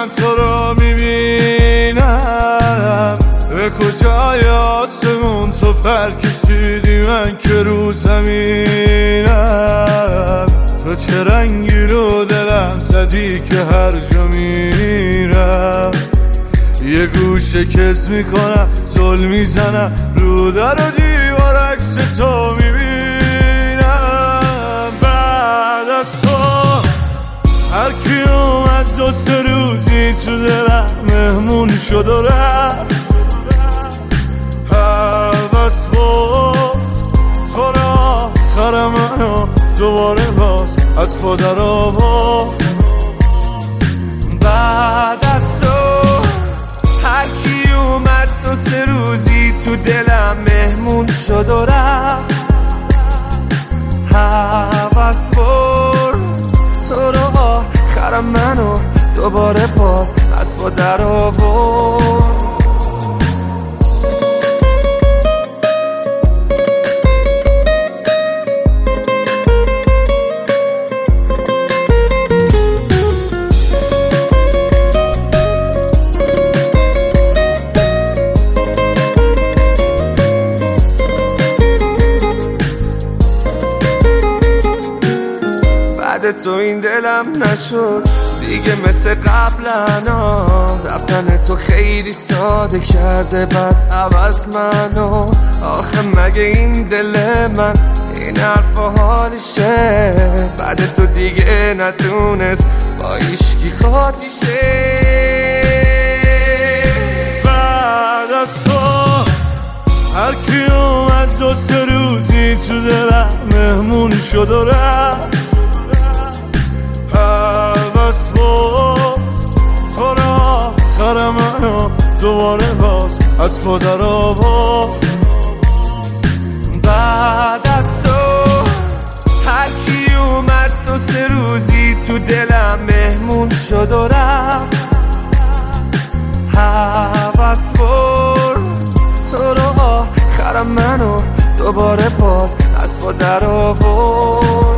من تو رو میبینم، به کجای آسمون تو پر کشیدی من که رو زمینم. تو چه رنگی رو دلم زدی که هر جا میرم یه گوشه کس میکنم، زل میزنم رو در و دیوار عکس تو میبینم. بعد از تو هر کی اومد 2-3 روزی تو دلم مهمون شد و رفت. هوس بود تو را آخر منو دوباره باز از پا در آورد. بعد از تو هر کی اومد 2-3 روزی تو دلم مهمون شد و رفت. هوس برد تو رو آخر منو دوباره باز از پا در آورد. بعد تو این دلم نشد دیگه مثل قبلا. رفتن تو خیلی ساده کرده بعد عوض منو. آخه مگه این دل من این حرف و حالشه؟ بعد تو دیگه نتونست با ایشکی خاطیشه. بعد از تو هر کی اومد 2-3 روزی تو دلم مهمون شد و رفت. هوس بود تو را آخر منو دوباره باز از پا در آورد. بعد از تو هر کی اومد 2-3 روزی تو دلم مهمون شد و رفت. هوس بود تو را آخر منو دوباره باز از پا در آورد.